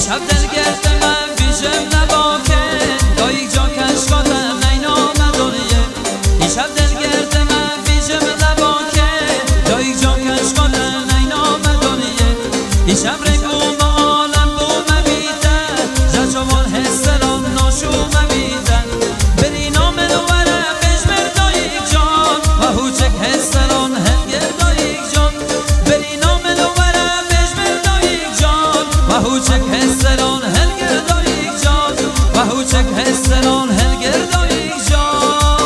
شب دلگرد من بیشم نباکه دایک جا کشکاتم نینام دنیه این شب دلگرد من بیشم نباکه دایک جا کشکاتم نینام دنیه این شب رگوم عالم بوم بیده جشوال حسران ناشوم بیده بری نام نوره بشمر دایک جان و هوچک حسران هنگر دایک جان بری نام نوره بشمر دایک جان و هوچک حسران هنگر دایک جان و هوچک حسران هنگر دایک جان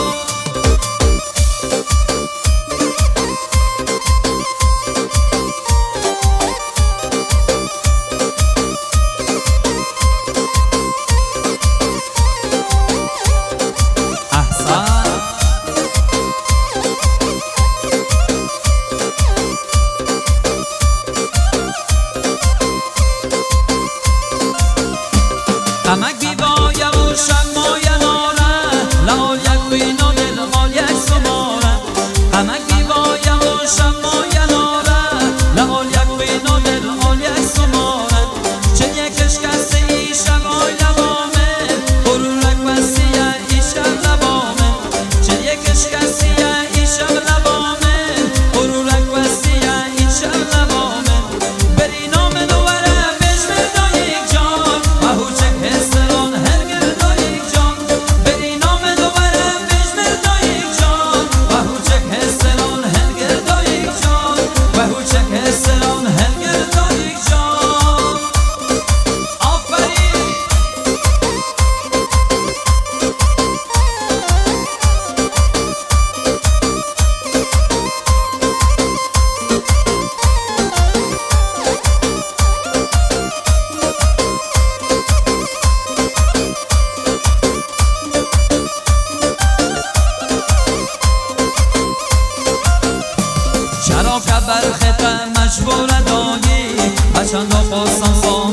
قمک بیبایم و شمای ناره لال یک بینا دل مال یک سماره قمک بیبایم و شمای ناره لال یک بینا دل مال یک سماره چه یکش کسی ای شمای لبامه برورک بسیه ای شب لبامه چه یکش کسی ای شب لبامه برورک بسیه ای شب لبامه بری نام نوره بشمر دایک جان و هوچک حسران هنگر دایک جان بری نام نوره بشمر دایک جان و هوچک حسران هنگر دایک جان و هوچک حسران هنگر دایک جان آفرین چرا که برخط مجبور دایی بچند و خواستم